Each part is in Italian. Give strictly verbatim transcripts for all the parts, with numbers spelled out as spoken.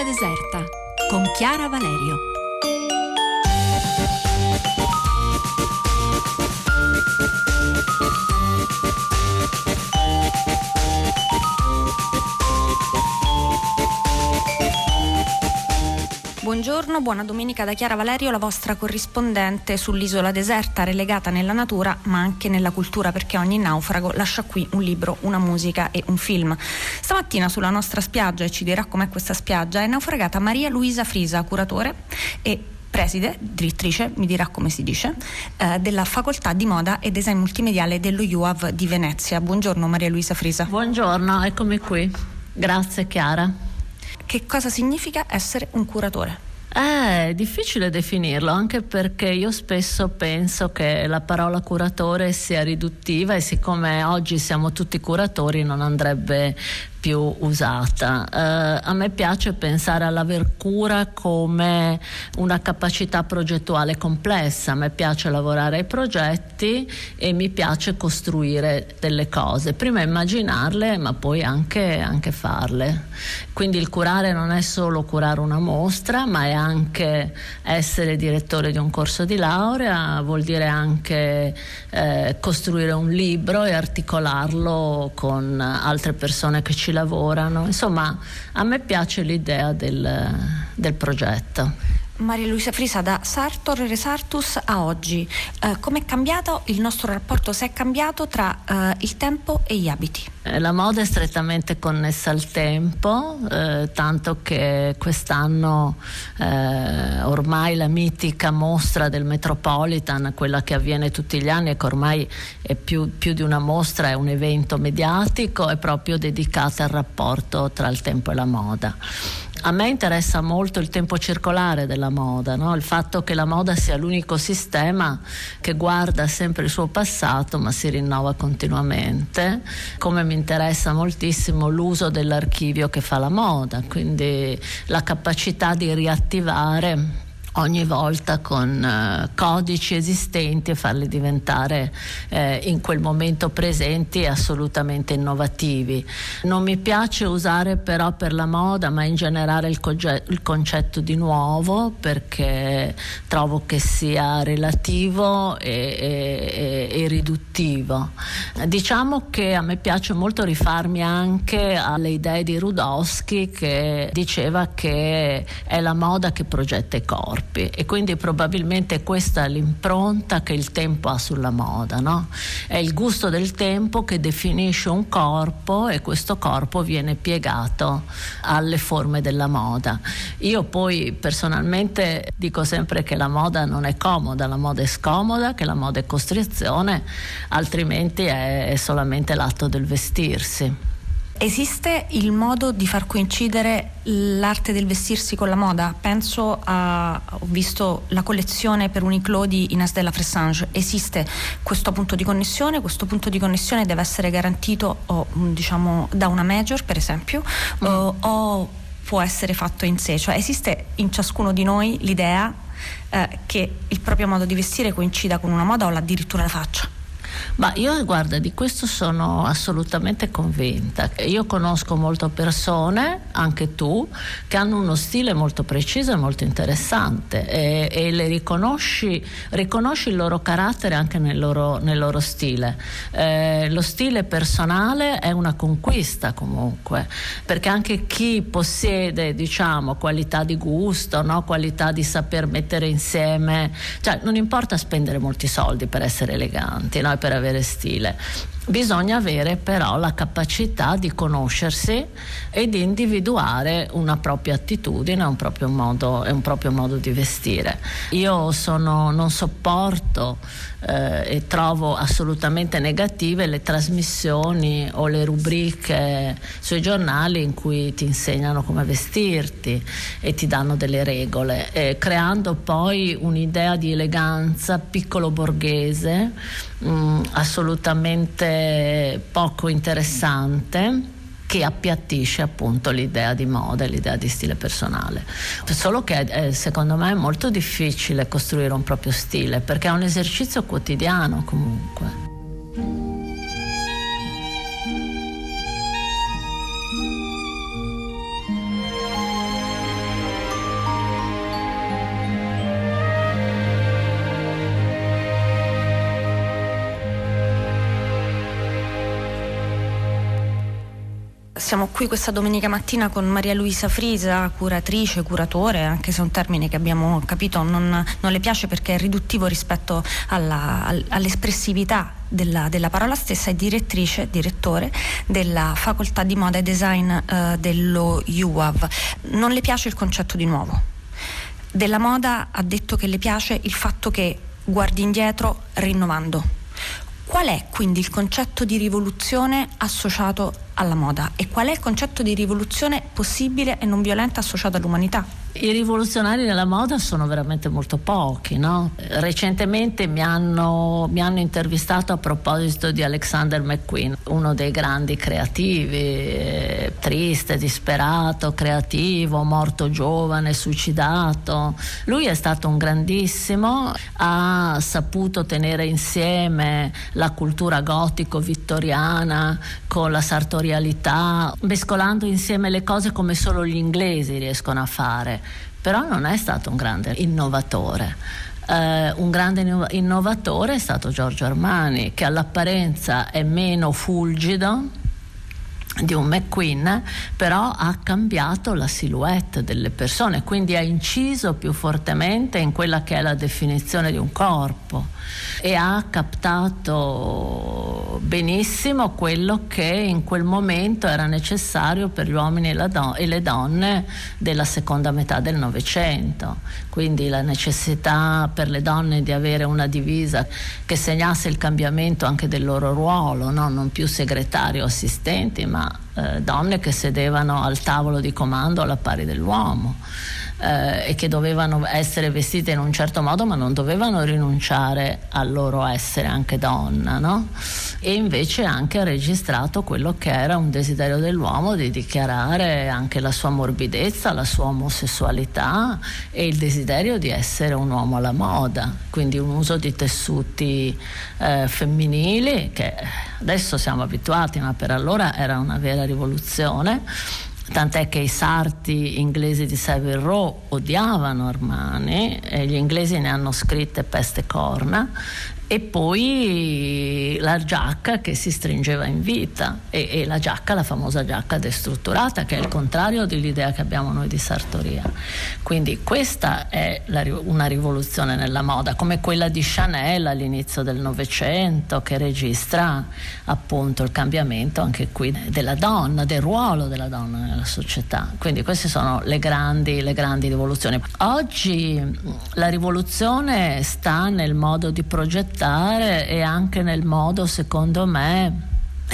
L'isola deserta con Chiara Valerio. Buongiorno, buona domenica da Chiara Valerio, la vostra corrispondente sull'isola deserta, relegata nella natura ma anche nella cultura, perché ogni naufrago lascia qui un libro, una musica e un film. Stamattina sulla nostra spiaggia, e ci dirà com'è questa spiaggia, è naufragata Maria Luisa Frisa, curatore e preside, direttrice, mi dirà come si dice, eh, della Facoltà di Moda e Design Multimediale dello U A V di Venezia. Buongiorno Maria Luisa Frisa. Buongiorno, eccomi qui. Grazie Chiara. Che cosa significa essere un curatore? È difficile definirlo, anche perché io spesso penso che la parola curatore sia riduttiva, e siccome oggi siamo tutti curatori non andrebbe più usata. Eh, a me piace pensare all'aver cura come una capacità progettuale complessa. A me piace lavorare ai progetti e mi piace costruire delle cose, prima immaginarle ma poi anche, anche farle. Quindi il curare non è solo curare una mostra, ma è anche essere direttore di un corso di laurea, vuol dire anche eh, costruire un libro e articolarlo con altre persone che ci lavorano. Insomma, a me piace l'idea del, del progetto. Maria Luisa Frisa, da Sartor Resartus a oggi, eh, com'è cambiato il nostro rapporto, se è cambiato, tra eh, il tempo e gli abiti? La moda è strettamente connessa al tempo, eh, tanto che quest'anno eh, ormai la mitica mostra del Metropolitan, quella che avviene tutti gli anni e che ormai è più, più di una mostra, è un evento mediatico, è proprio dedicata al rapporto tra il tempo e la moda. A me interessa molto il tempo circolare della moda, no? Il fatto che la moda sia l'unico sistema che guarda sempre il suo passato ma si rinnova continuamente, come mi interessa moltissimo l'uso dell'archivio che fa la moda, quindi la capacità di riattivare ogni volta con uh, codici esistenti e farli diventare eh, in quel momento presenti e assolutamente innovativi. Non mi piace usare però per la moda, ma in generale il, conge- il concetto di nuovo, perché trovo che sia relativo e, e, e riduttivo. Diciamo che a me piace molto rifarmi anche alle idee di Rudowski, che diceva che è la moda che progetta i corpi. E quindi probabilmente questa è l'impronta che il tempo ha sulla moda, no? È il gusto del tempo che definisce un corpo e questo corpo viene piegato alle forme della moda. Io poi personalmente dico sempre che la moda non è comoda, la moda è scomoda, che la moda è costrizione, altrimenti è, è solamente l'atto del vestirsi. Esiste il modo di far coincidere l'arte del vestirsi con la moda? Penso a, ho visto la collezione per Uniqlo di Ines de la Fressange. Esiste questo punto di connessione? Questo punto di connessione deve essere garantito o, diciamo, da una major, per esempio, mm. o, o può essere fatto in sé? Cioè esiste in ciascuno di noi l'idea eh, che il proprio modo di vestire coincida con una moda o addirittura la faccia? Ma io, guarda, di questo sono assolutamente convinta. Io conosco molte persone, anche tu, che hanno uno stile molto preciso e molto interessante, e, e le riconosci, riconosci il loro carattere anche nel loro, nel loro stile. Eh, lo stile personale è una conquista comunque, perché anche chi possiede, diciamo, qualità di gusto, no? Qualità di saper mettere insieme, cioè non importa spendere molti soldi per essere eleganti, no? Per avere stile. Bisogna avere però la capacità di conoscersi e di individuare una propria attitudine, un proprio modo, e un proprio modo di vestire. Io sono, non sopporto eh, e trovo assolutamente negative le trasmissioni o le rubriche sui giornali in cui ti insegnano come vestirti e ti danno delle regole, eh, creando poi un'idea di eleganza piccolo borghese mh, assolutamente poco interessante, che appiattisce appunto l'idea di moda e l'idea di stile personale. Solo che eh, secondo me è molto difficile costruire un proprio stile, perché è un esercizio quotidiano comunque. Siamo qui questa domenica mattina con Maria Luisa Frisa, curatrice, curatore, anche se è un termine che abbiamo capito non, non le piace perché è riduttivo rispetto alla, all'espressività della, della parola stessa, è direttrice, direttore della facoltà di moda e design eh, dello U A V. Non le piace il concetto di nuovo. Della moda ha detto che le piace il fatto che guardi indietro rinnovando. Qual è quindi il concetto di rivoluzione associato alla moda e qual è il concetto di rivoluzione possibile e non violenta associato all'umanità? I rivoluzionari nella moda sono veramente molto pochi, no? Recentemente mi hanno, mi hanno intervistato a proposito di Alexander McQueen, uno dei grandi creativi, eh, triste, disperato, creativo, morto giovane, suicidato. Lui è stato un grandissimo, ha saputo tenere insieme la cultura gotico-vittoriana con la sartorialità, mescolando insieme le cose come solo gli inglesi riescono a fare. Però non è stato un grande innovatore. Uh, un grande innovatore è stato Giorgio Armani, che all'apparenza è meno fulgido di un McQueen, però ha cambiato la silhouette delle persone, quindi ha inciso più fortemente in quella che è la definizione di un corpo e ha captato benissimo quello che in quel momento era necessario per gli uomini e, la do- e le donne della seconda metà del Novecento, quindi la necessità per le donne di avere una divisa che segnasse il cambiamento anche del loro ruolo, no? Non più segretari o assistenti, ma eh, donne che sedevano al tavolo di comando alla pari dell'uomo. Eh, e che dovevano essere vestite in un certo modo, ma non dovevano rinunciare al loro essere anche donna, no? E invece anche ha registrato quello che era un desiderio dell'uomo di dichiarare anche la sua morbidezza, la sua omosessualità e il desiderio di essere un uomo alla moda, quindi un uso di tessuti eh, femminili che adesso siamo abituati, ma per allora era una vera rivoluzione. Tant'è che i sarti inglesi di Savile Row odiavano Armani e gli inglesi ne hanno scritte peste e corna, e poi la giacca che si stringeva in vita e, e la giacca, la famosa giacca destrutturata, che è il contrario dell'idea che abbiamo noi di sartoria. Quindi questa è la, una rivoluzione nella moda, come quella di Chanel all'inizio del Novecento, che registra appunto il cambiamento anche qui della donna, del ruolo della donna nella società. Quindi queste sono le grandi, le grandi rivoluzioni. Oggi la rivoluzione sta nel modo di progettare e anche nel modo, secondo me,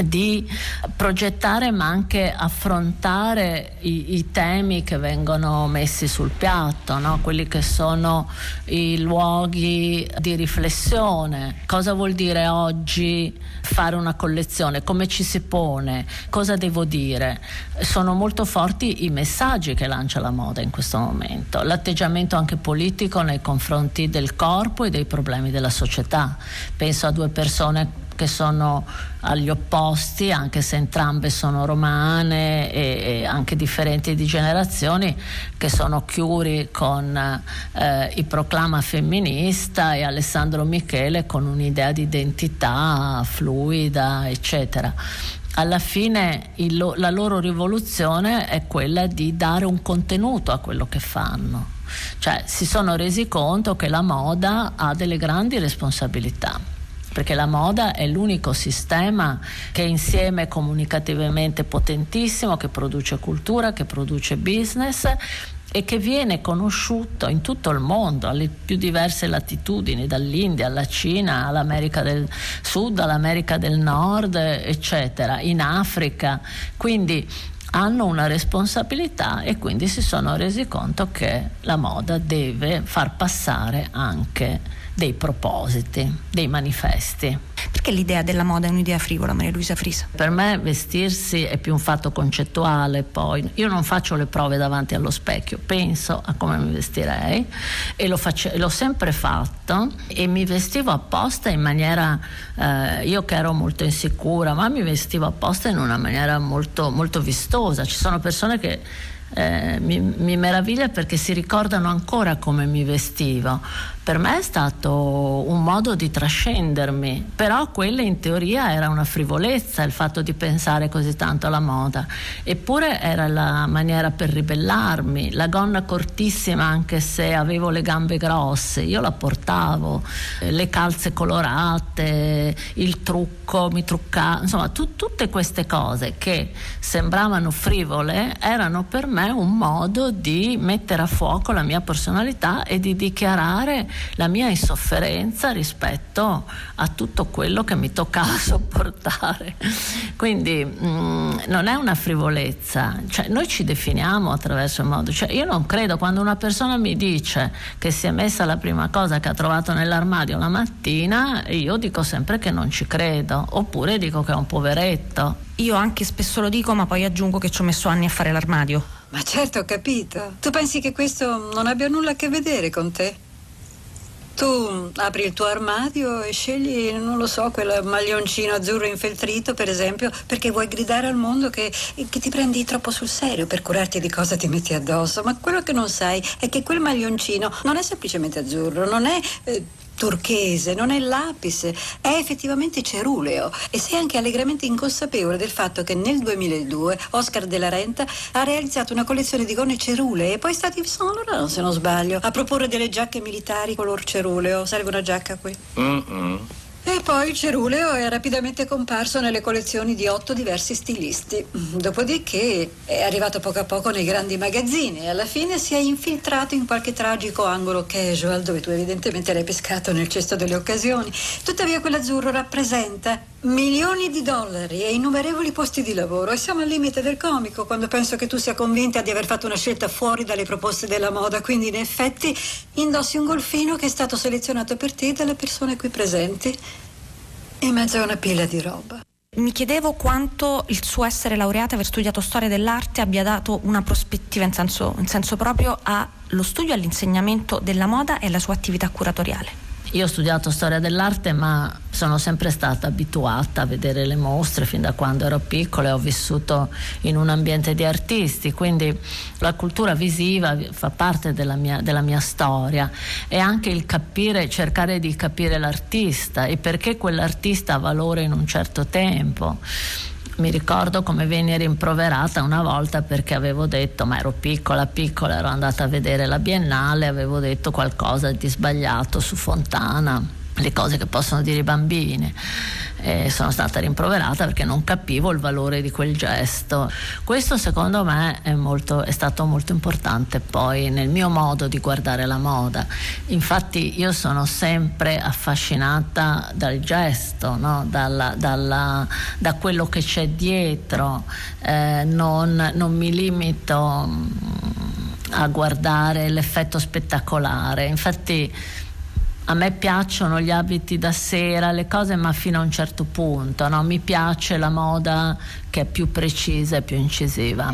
di progettare ma anche affrontare i, i temi che vengono messi sul piatto, no? Quelli che sono i luoghi di riflessione. Cosa vuol dire oggi fare una collezione? Come ci si pone? Cosa devo dire? Sono molto forti i messaggi che lancia la moda in questo momento, l'atteggiamento anche politico nei confronti del corpo e dei problemi della società. Penso a due persone che sono agli opposti, anche se entrambe sono romane e, e anche differenti di generazioni, che sono Chiuri con eh, il proclama femminista e Alessandro Michele con un'idea di identità fluida, eccetera. Alla fine il, la loro rivoluzione è quella di dare un contenuto a quello che fanno, cioè si sono resi conto che la moda ha delle grandi responsabilità, perché la moda è l'unico sistema che insieme è comunicativamente potentissimo, che produce cultura, che produce business e che viene conosciuto in tutto il mondo, alle più diverse latitudini, dall'India alla Cina, all'America del Sud, all'America del Nord, eccetera, in Africa. Quindi hanno una responsabilità e quindi si sono resi conto che la moda deve far passare anche dei propositi, dei manifesti. Perché l'idea della moda è un'idea frivola, Maria Luisa Frisa? Per me vestirsi è più un fatto concettuale, poi io non faccio le prove davanti allo specchio, penso a come mi vestirei e lo face, l'ho sempre fatto e mi vestivo apposta in maniera, eh, io che ero molto insicura, ma mi vestivo apposta in una maniera molto, molto vistosa. Ci sono persone che Eh, mi, mi meraviglia perché si ricordano ancora come mi vestivo, per me è stato un modo di trascendermi, però quella in teoria era una frivolezza, il fatto di pensare così tanto alla moda, eppure era la maniera per ribellarmi. La gonna cortissima, anche se avevo le gambe grosse, io la portavo, le calze colorate, il trucco, mi truccavo, insomma tu, tutte queste cose che sembravano frivole erano per me un modo di mettere a fuoco la mia personalità e di dichiarare la mia insofferenza rispetto a tutto quello che mi toccava sopportare. Quindi mh, non è una frivolezza, cioè noi ci definiamo attraverso il modo, cioè io non credo, quando una persona mi dice che si è messa la prima cosa che ha trovato nell'armadio la mattina, io dico sempre che non ci credo, oppure dico che è un poveretto. Io anche spesso lo dico, ma poi aggiungo che ci ho messo anni a fare l'armadio. Ma certo, ho capito. Tu pensi che questo non abbia nulla a che vedere con te? Tu apri il tuo armadio e scegli, non lo so, quel maglioncino azzurro infeltrito, per esempio, perché vuoi gridare al mondo che, che ti prendi troppo sul serio per curarti di cosa ti metti addosso. Ma quello che non sai è che quel maglioncino non è semplicemente azzurro, non è eh, turchese, non è lapis, è effettivamente ceruleo. E sei anche allegramente inconsapevole del fatto che nel duemiladue Oscar de la Renta ha realizzato una collezione di gonne cerulee e poi è stato Yves Saint Laurent, se non sbaglio, a proporre delle giacche militari color ceruleo. Serve una giacca qui? Mm-mm. E poi il ceruleo è rapidamente comparso nelle collezioni di otto diversi stilisti. Dopodiché è arrivato poco a poco nei grandi magazzini e alla fine si è infiltrato in qualche tragico angolo casual dove tu evidentemente l'hai pescato nel cesto delle occasioni. Tuttavia quell'azzurro rappresenta milioni di dollari e innumerevoli posti di lavoro e siamo al limite del comico quando penso che tu sia convinta di aver fatto una scelta fuori dalle proposte della moda, quindi in effetti indossi un golfino che è stato selezionato per te dalle persone qui presenti in mezzo a una pila di roba. Mi chiedevo quanto il suo essere laureata, aver studiato storia dell'arte, abbia dato una prospettiva in senso, in senso proprio allo studio e all'insegnamento della moda e alla sua attività curatoriale. Io ho studiato storia dell'arte, ma sono sempre stata abituata a vedere le mostre fin da quando ero piccola e ho vissuto in un ambiente di artisti, quindi la cultura visiva fa parte della mia, della mia storia, e anche il capire, cercare di capire l'artista e perché quell'artista ha valore in un certo tempo. Mi ricordo come venni rimproverata una volta perché avevo detto, ma ero piccola piccola, ero andata a vedere la Biennale, avevo detto qualcosa di sbagliato su Fontana, le cose che possono dire i bambini, e sono stata rimproverata perché non capivo il valore di quel gesto. Questo secondo me è, molto, è stato molto importante poi nel mio modo di guardare la moda. Infatti io sono sempre affascinata dal gesto, no? dalla, dalla, da quello che c'è dietro, eh, non, non mi limito a guardare l'effetto spettacolare. Infatti a me piacciono gli abiti da sera, le cose, ma fino a un certo punto, no? Mi piace la moda che è più precisa e più incisiva.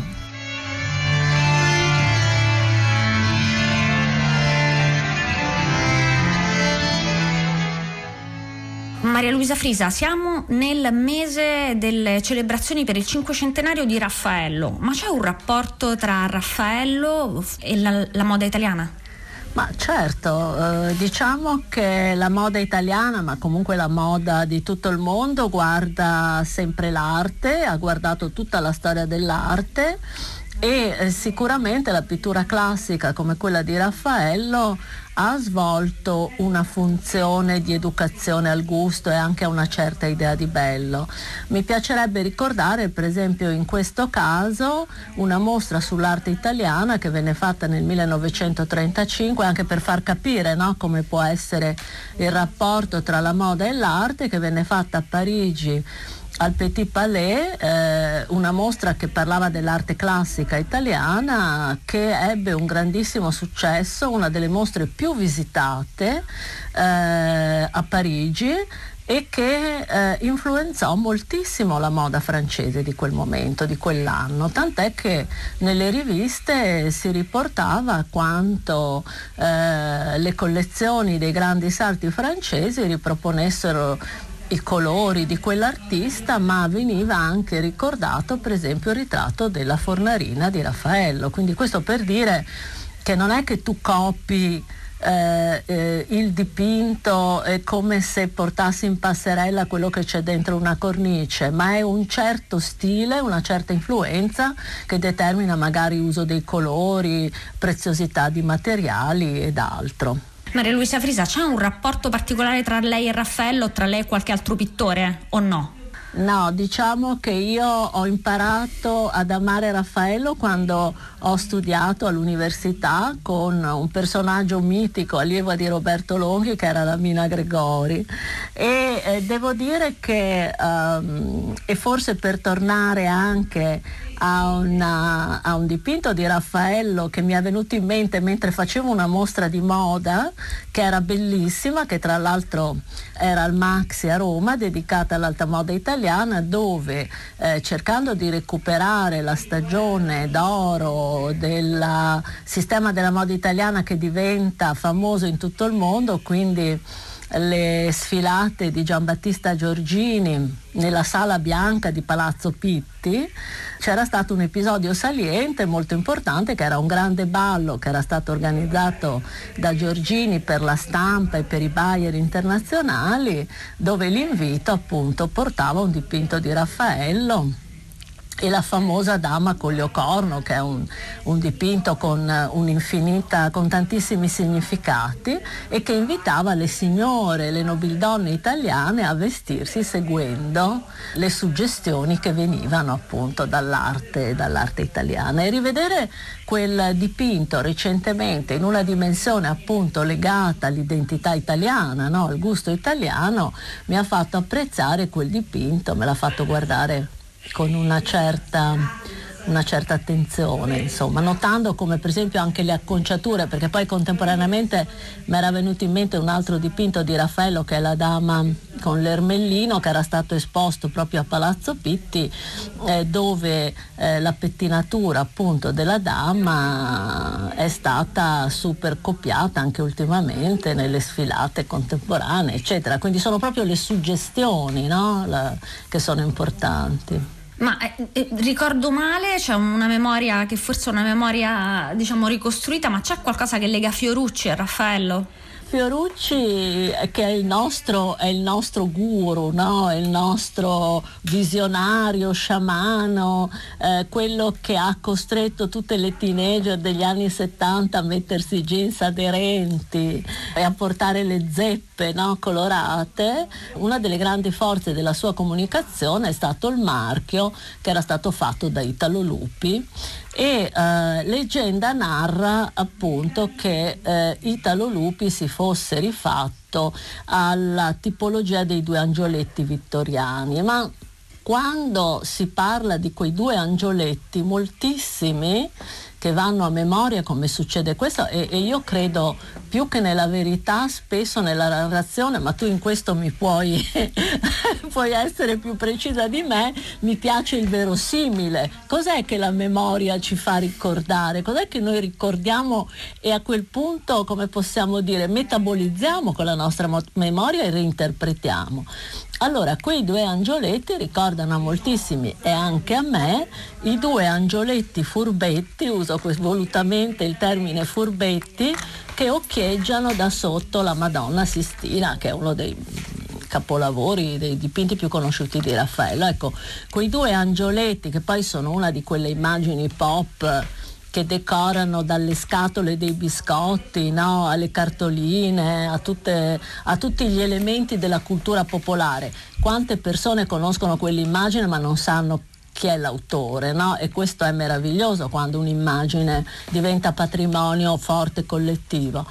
Maria Luisa Frisa, siamo nel mese delle celebrazioni per il cinquecentenario di Raffaello, ma c'è un rapporto tra Raffaello e la, la moda italiana? Ma certo, eh, diciamo che la moda italiana, ma comunque la moda di tutto il mondo, guarda sempre l'arte, ha guardato tutta la storia dell'arte e eh, sicuramente la pittura classica come quella di Raffaello ha svolto una funzione di educazione al gusto e anche a una certa idea di bello. Mi piacerebbe ricordare per esempio in questo caso una mostra sull'arte italiana che venne fatta nel millenovecentotrentacinque, anche per far capire, no, come può essere il rapporto tra la moda e l'arte, che venne fatta a Parigi al Petit Palais, eh, una mostra che parlava dell'arte classica italiana, che ebbe un grandissimo successo, una delle mostre più visitate eh, a Parigi, e che eh, influenzò moltissimo la moda francese di quel momento, di quell'anno, tant'è che nelle riviste si riportava quanto eh, le collezioni dei grandi sarti francesi riproponessero i colori di quell'artista, ma veniva anche ricordato per esempio il ritratto della Fornarina di Raffaello. Quindi questo per dire che non è che tu copi eh, eh, il dipinto è come se portassi in passerella quello che c'è dentro una cornice, ma è un certo stile, una certa influenza che determina magari uso dei colori, preziosità di materiali ed altro. Maria Luisa Frisa, c'è un rapporto particolare tra lei e Raffaello, o tra lei e qualche altro pittore, o no? No, diciamo che io ho imparato ad amare Raffaello quando ho studiato all'università con un personaggio mitico, allievo di Roberto Longhi, che era la Mina Gregori, e eh, devo dire che um, e forse per tornare anche a, una, a un dipinto di Raffaello che mi è venuto in mente mentre facevo una mostra di moda che era bellissima, che tra l'altro era al Maxi a Roma, dedicata all'alta moda italiana, dove eh, cercando di recuperare la stagione d'oro del sistema della moda italiana che diventa famoso in tutto il mondo, quindi le sfilate di Giambattista Giorgini nella Sala Bianca di Palazzo Pitti, c'era stato un episodio saliente molto importante, che era un grande ballo che era stato organizzato da Giorgini per la stampa e per i buyer internazionali, dove l'invito appunto portava un dipinto di Raffaello e la famosa Dama con Leocorno, che è un, un dipinto con un'infinita, con tantissimi significati, e che invitava le signore, le nobildonne italiane a vestirsi seguendo le suggestioni che venivano appunto dall'arte, dall'arte italiana. E rivedere quel dipinto recentemente in una dimensione appunto legata all'identità italiana, no? Al gusto italiano, mi ha fatto apprezzare quel dipinto, me l'ha fatto guardare con una certa, una certa attenzione, insomma, notando come per esempio anche le acconciature, perché poi contemporaneamente mi era venuto in mente un altro dipinto di Raffaello, che è la Dama con l'Ermellino, che era stato esposto proprio a Palazzo Pitti, eh, dove eh, la pettinatura appunto della Dama è stata super copiata anche ultimamente nelle sfilate contemporanee, eccetera. Quindi sono proprio le suggestioni, no? La, che sono importanti. Ma eh, eh, ricordo male, c'è una memoria che forse è una memoria, diciamo, ricostruita, ma c'è qualcosa che lega Fiorucci a Raffaello? Fiorucci, che è il nostro, è il nostro guru, no? È il nostro visionario, sciamano, eh, quello che ha costretto tutte le teenager degli anni settanta a mettersi jeans aderenti e a portare le zeppe, no? Colorate. Una delle grandi forze della sua comunicazione è stato il marchio che era stato fatto da Italo Lupi, e eh, leggenda narra appunto che eh, Italo Lupi si fosse rifatto alla tipologia dei due angioletti vittoriani, ma quando si parla di quei due angioletti, moltissimi che vanno a memoria, come succede questo, e, e io credo più che nella verità, spesso nella narrazione, ma tu in questo mi puoi, puoi essere più precisa di me, mi piace il verosimile. Cos'è che la memoria ci fa ricordare? Cos'è che noi ricordiamo e a quel punto, come possiamo dire, metabolizziamo con la nostra mo- memoria e reinterpretiamo? Allora, quei due angioletti ricordano a moltissimi, e anche a me, i due angioletti furbetti, uso volutamente il termine furbetti, che occhieggiano da sotto la Madonna Sistina, che è uno dei capolavori, dei dipinti più conosciuti di Raffaello. Ecco, quei due angioletti, che poi sono una di quelle immagini pop che decorano dalle scatole dei biscotti, no? Alle cartoline, a, tutte, a tutti gli elementi della cultura popolare. Quante persone conoscono quell'immagine ma non sanno chi è l'autore, no? E questo è meraviglioso quando un'immagine diventa patrimonio forte collettivo.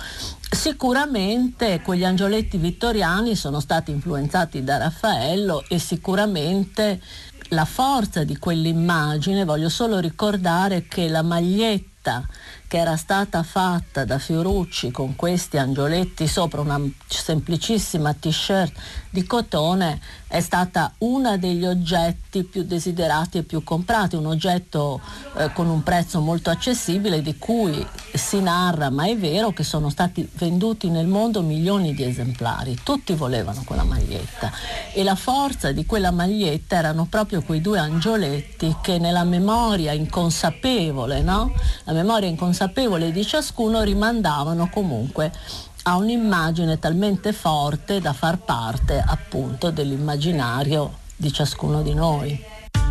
Sicuramente quegli angioletti vittoriani sono stati influenzati da Raffaello, e sicuramente la forza di quell'immagine, voglio solo ricordare che la maglietta che era stata fatta da Fiorucci con questi angioletti sopra una semplicissima t-shirt di cotone è stata una degli oggetti più desiderati e più comprati, un oggetto eh, con un prezzo molto accessibile, di cui si narra, ma è vero, che sono stati venduti nel mondo milioni di esemplari. Tutti volevano quella maglietta, e la forza di quella maglietta erano proprio quei due angioletti che nella memoria inconsapevole, no? La memoria inconsapevole consapevoli di ciascuno rimandavano comunque a un'immagine talmente forte da far parte appunto dell'immaginario di ciascuno di noi.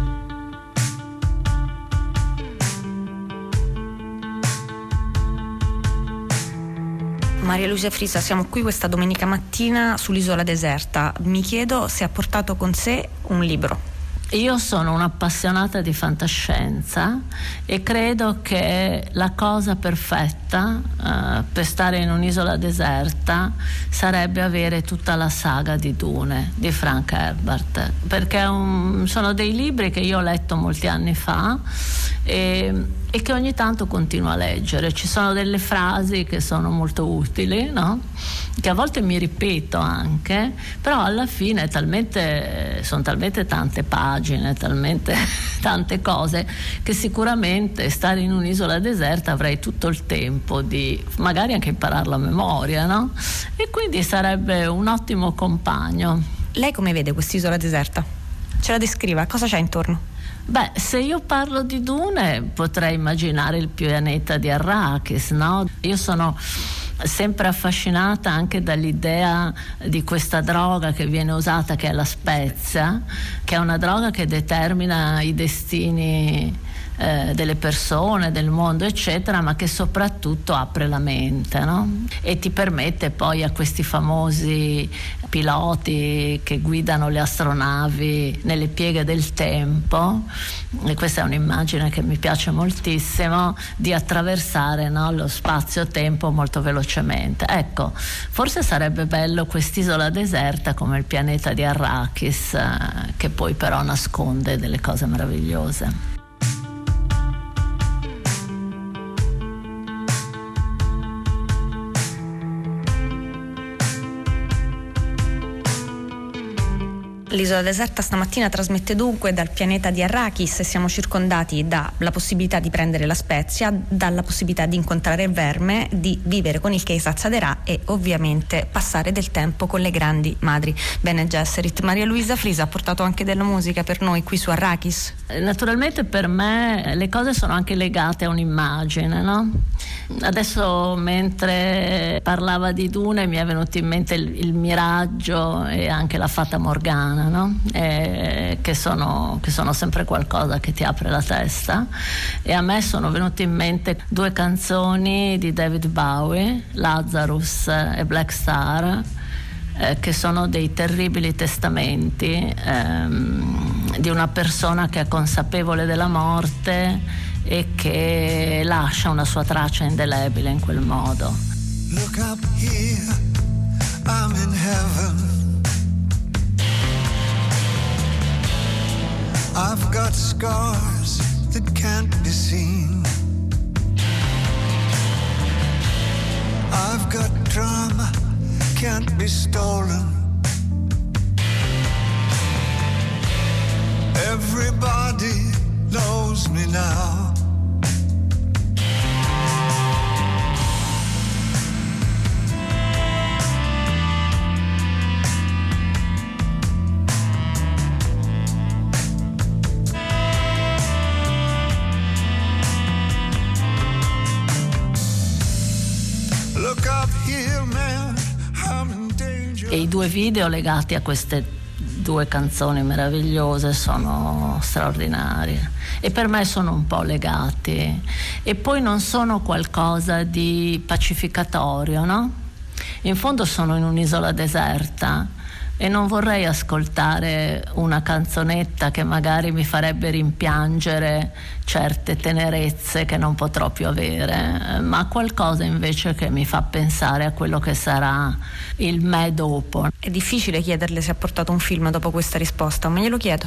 Maria Luisa Frisa, siamo qui questa domenica mattina sull'isola deserta. Mi chiedo se ha portato con sé un libro. Io sono un'appassionata di fantascienza e credo che la cosa perfetta uh, per stare in un'isola deserta sarebbe avere tutta la saga di Dune di Frank Herbert, perché un, sono dei libri che io ho letto molti anni fa e, e che ogni tanto continuo a leggere. Ci sono delle frasi che sono molto utili, no? Che a volte mi ripeto anche, però alla fine talmente, sono talmente tante pagine, talmente tante cose, che sicuramente stare in un'isola deserta avrei tutto il tempo di magari anche impararla a memoria, no? E quindi sarebbe un ottimo compagno. Lei come vede quest'isola deserta? Ce la descriva, cosa c'è intorno? Beh, se io parlo di Dune potrei immaginare il pianeta di Arrakis, no? Io sono sempre affascinata anche dall'idea di questa droga che viene usata, che è la spezia, che è una droga che determina i destini eh, delle persone, del mondo, eccetera, ma che soprattutto apre la mente, no? E ti permette poi a questi famosi piloti che guidano le astronavi nelle pieghe del tempo, e questa è un'immagine che mi piace moltissimo, di attraversare, no, lo spazio-tempo molto velocemente. Ecco, forse sarebbe bello quest'isola deserta come il pianeta di Arrakis, eh, che poi però nasconde delle cose meravigliose. L'isola deserta stamattina trasmette dunque dal pianeta di Arrakis e siamo circondati dalla possibilità di prendere la spezia, dalla possibilità di incontrare il verme, di vivere con il Kheisat Saderà e ovviamente passare del tempo con le grandi madri Bene Gesserit. Maria Luisa Frisa ha portato anche della musica per noi qui su Arrakis. Naturalmente per me le cose sono anche legate a un'immagine, no? Adesso mentre parlava di Dune mi è venuto in mente il, il miraggio e anche la Fata Morgana, no? E, che, sono, che sono sempre qualcosa che ti apre la testa, e a me sono venute in mente due canzoni di David Bowie, Lazarus e Black Star, eh, che sono dei terribili testamenti ehm, di una persona che è consapevole della morte e che lascia una sua traccia indelebile in quel modo. Look up here, I'm in heaven. I've got scars that can't be seen. I've got drama, can't be stolen. Everybody knows me now. E i due video legati a queste due canzoni meravigliose sono straordinari e per me sono un po' legati, e poi non sono qualcosa di pacificatorio, no? In fondo sono in un'isola deserta e non vorrei ascoltare una canzonetta che magari mi farebbe rimpiangere certe tenerezze che non potrò più avere, ma qualcosa invece che mi fa pensare a quello che sarà il me dopo. È difficile chiederle se ha portato un film dopo questa risposta, ma glielo chiedo.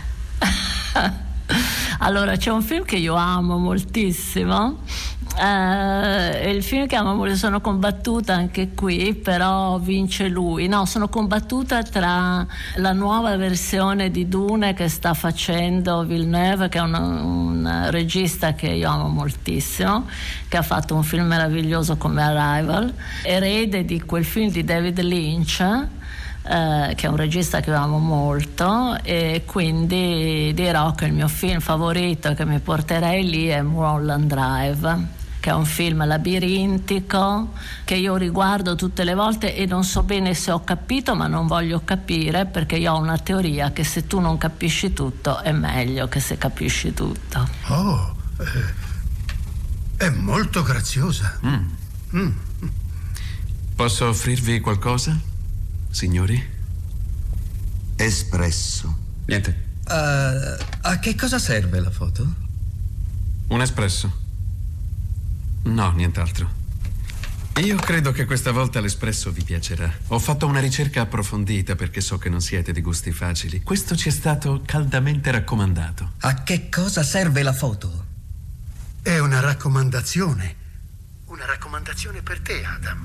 Allora, c'è un film che io amo moltissimo, eh, il film che amo molto, sono combattuta anche qui, però vince lui. No, sono combattuta tra la nuova versione di Dune che sta facendo Villeneuve, che è un, un regista che io amo moltissimo, che ha fatto un film meraviglioso come Arrival, erede di quel film di David Lynch, Eh, che è un regista che amo molto, e quindi dirò che il mio film favorito che mi porterei lì è Mulholland Drive, che è un film labirintico che io riguardo tutte le volte e non so bene se ho capito, ma non voglio capire, perché io ho una teoria che se tu non capisci tutto è meglio che se capisci tutto. Oh, eh, è molto graziosa. Mm. Mm. Posso offrirvi qualcosa, signori? Espresso. Niente. Uh, a che cosa serve la foto? Un espresso. No, nient'altro. Io credo che questa volta l'espresso vi piacerà. Ho fatto una ricerca approfondita perché so che non siete di gusti facili. Questo ci è stato caldamente raccomandato. A che cosa serve la foto? È una raccomandazione. Una raccomandazione per te, Adam.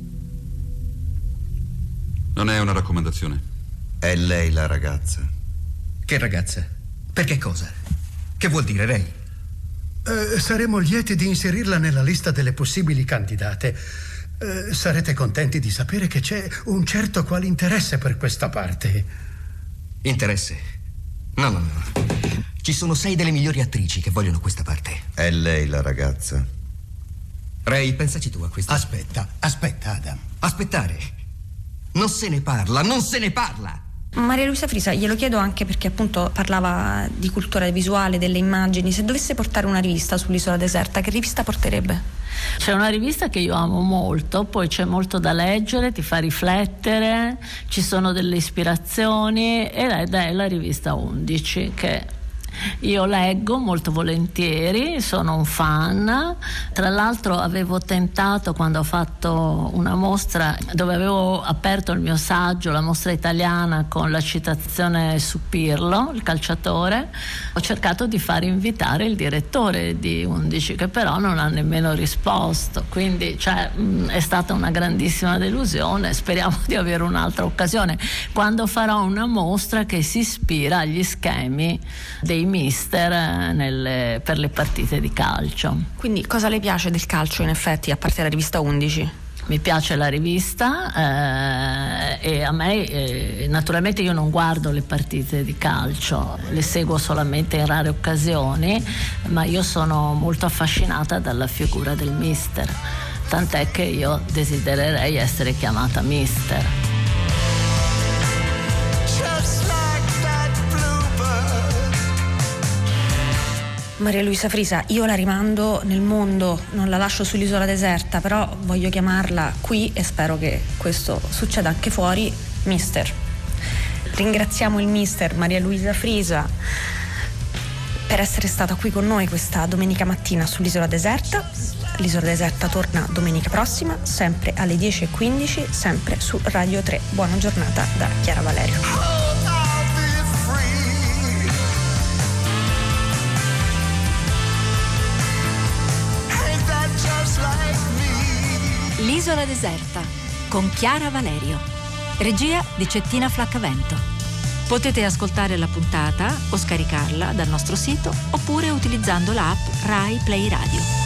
Non è una raccomandazione. È lei la ragazza. Che ragazza? Per che cosa? Che vuol dire lei? Eh, saremo lieti di inserirla nella lista delle possibili candidate. Eh, sarete contenti di sapere che c'è un certo qual interesse per questa parte. Interesse? No, no, no. Ci sono sei delle migliori attrici che vogliono questa parte. È lei la ragazza. Ray, pensaci tu a questo. Aspetta, aspetta, Adam. Aspettare? Non se ne parla, non se ne parla! Maria Luisa Frisa, glielo chiedo anche perché appunto parlava di cultura visuale, delle immagini. Se dovesse portare una rivista sull'isola deserta, che rivista porterebbe? C'è una rivista che io amo molto, poi c'è molto da leggere, ti fa riflettere, ci sono delle ispirazioni ed è la rivista undici, che io leggo molto volentieri, sono un fan. Tra l'altro avevo tentato, quando ho fatto una mostra dove avevo aperto il mio saggio, la mostra italiana con la citazione su Pirlo, il calciatore, ho cercato di far invitare il direttore di undici, che però non ha nemmeno risposto, quindi cioè, mh, è stata una grandissima delusione. Speriamo di avere un'altra occasione quando farò una mostra che si ispira agli schemi dei mister nelle, per le partite di calcio. Quindi cosa le piace del calcio in effetti, a parte la rivista undici? Mi piace la rivista eh, e a me eh, naturalmente io non guardo le partite di calcio, le seguo solamente in rare occasioni, ma io sono molto affascinata dalla figura del mister, tant'è che io desidererei essere chiamata mister. Maria Luisa Frisa, io la rimando nel mondo, non la lascio sull'isola deserta, però voglio chiamarla qui e spero che questo succeda anche fuori, mister. Ringraziamo il mister Maria Luisa Frisa per essere stata qui con noi questa domenica mattina sull'isola deserta. L'isola deserta torna domenica prossima, sempre alle dieci e quindici, sempre su Radio tre. Buona giornata da Chiara Valerio. L'isola deserta con Chiara Valerio. Regia di Cettina Flaccavento. Potete ascoltare la puntata o scaricarla dal nostro sito oppure utilizzando l'app Rai Play Radio.